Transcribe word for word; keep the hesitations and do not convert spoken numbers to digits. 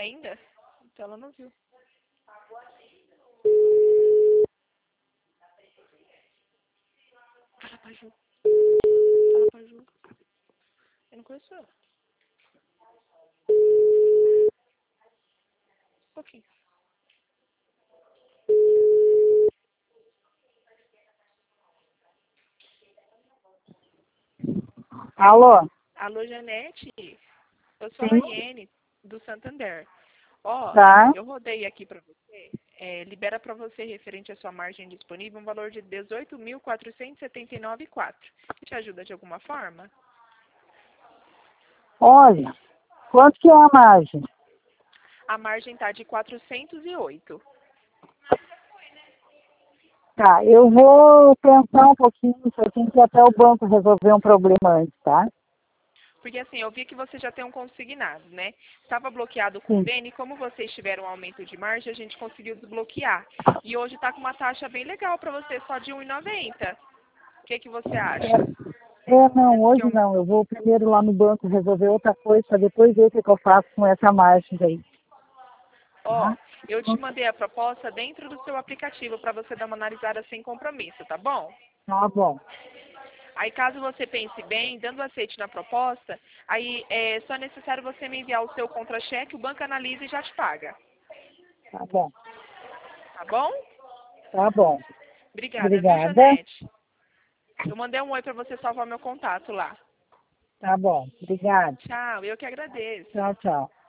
Ainda? Então ela não viu. Fala pra Ju. Fala pra Ju. Eu não conheço ela. Um pouquinho. Alô? Alô, Janete? Eu sou a Sim. Laiene, do Santander. Ó, Tá. eu rodei aqui pra você. É, libera pra você, referente à sua margem disponível, um valor de dezoito mil quatrocentos e setenta e nove vírgula quatro. Te ajuda de alguma forma? Olha, quanto que é a margem? A margem tá de quatrocentos e oito. Tá, eu vou pensar um pouquinho, eu tenho que ir até o banco resolver um problema antes, tá? Porque assim, eu vi que você já tem um consignado, né? Estava bloqueado com o Sim. Beni, como vocês tiveram um aumento de margem, a gente conseguiu desbloquear. E hoje está com uma taxa bem legal para você, só de um real e noventa centavos. O que, que você acha? É, não, Que hoje eu, não. Eu vou primeiro lá no banco resolver outra coisa, pra depois ver o que, que eu faço com essa margem aí. ó, Tá? eu te mandei a proposta dentro do seu aplicativo para você dar uma analisada sem compromisso, tá bom? Tá bom. Aí caso você pense bem, dando aceite na proposta, aí é só necessário você me enviar o seu contra-cheque, o banco analisa e já te paga. Tá bom. Tá bom? Tá bom. Obrigada, viu, Obrigada. Janete? Eu mandei um oi para você salvar meu contato lá. Tá bom. Obrigada. Tchau, eu que agradeço. Tchau, tchau.